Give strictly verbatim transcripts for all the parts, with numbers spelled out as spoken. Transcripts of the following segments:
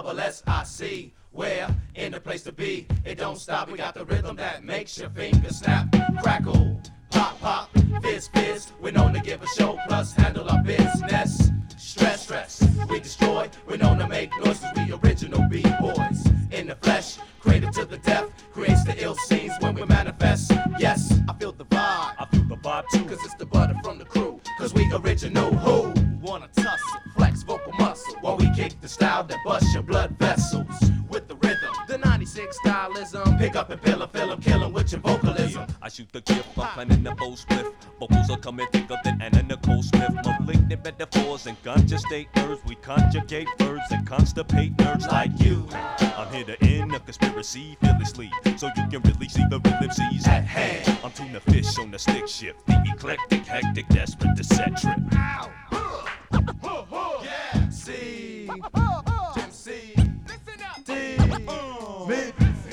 double S I C. Where? In the place to be. It don't stop. We got the rhythm that makes your fingers snap. Crackle, pop, pop, fizz, fizz. We're known to give a show plus handle our business. Stress, stress, we destroy. We're known to make noises. We original B-boys. In the flesh, created to the death. Creates the ill scenes when we manifest. Yes, I feel the vibe. I feel the vibe too. Cause it's the butter from the crew. Cause we original who? Wanna tussle, flex vocal muscle. While we kick the style that busts your blood vessels. With the rhythm, the ninety-six stylism. Pick up and pill a film, kill 'em with your vocalism. I shoot the gift, I'm planning the full spliff. Vocals are coming thicker than Anna Nicole Smith. Malignant metaphors and ganja state nerves. We conjugate verbs and constipate nerves like you. I'm here to end a conspiracy fearlessly, so you can really see the real M Cs at hand. I'm tuna fish on the stick shift, the eclectic, hectic, desperate to set trip. Ow! Yeah! C! Jim C! Listen up! D! Me!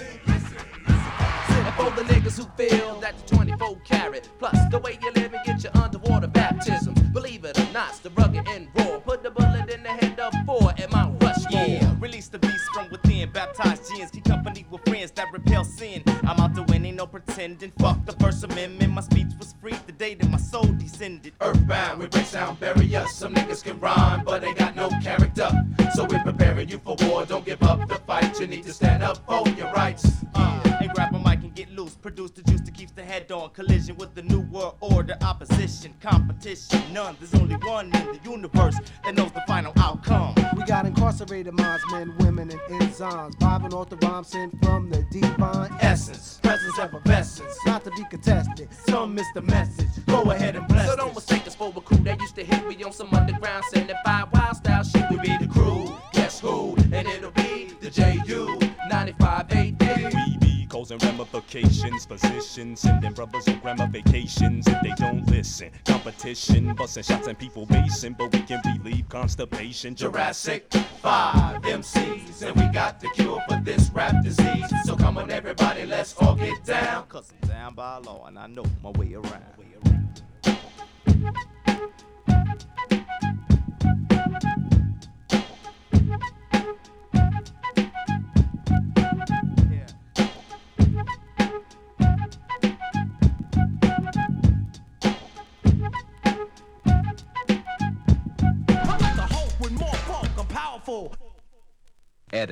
And for the niggas who feel that the twenty-four carat plus the way you live and get your underwater baptism. Believe it or not, it's the rugged and raw. Put the bullet in the head of four at Mount Rushmore. Yeah, release the beast from within. Baptized gins, keep company with friends that repel sin. I'm out to win, ain't no pretending. Fuck the First Amendment. My speech was free the day that my soul descended. Earthbound, we break sound barriers. Some niggas can rhyme, but they got no character. So we're preparing you for war. Don't give up the fight. You need to stand up for your rights. Uh, and grab a mic and get loose. Produce the juice that keeps the head on. Collision with the new world order. Opposition, competition, none. There's only one in the universe that knows the final outcome. We got incarcerated minds, men, women, and enzymes. Vibing off the rhymes sent from the divine essence. Presence, effervescence. Not to be contested. Some miss the message. Go ahead and bless. So don't mistake us for a crew that used to hit me on some underground seventy-five wild style shit. We be the crew. Guess who? And it'll be the J U ninety-five A D. We be causing ramifications, physicians sending brothers on grandma vacations if they don't listen. Competition, busting shots and people basing, but we can relieve constipation. Jurassic five M Cs, and we got the cure for this rap disease. So come on everybody, let's all get down. Cause I'm down by law and I know my way around.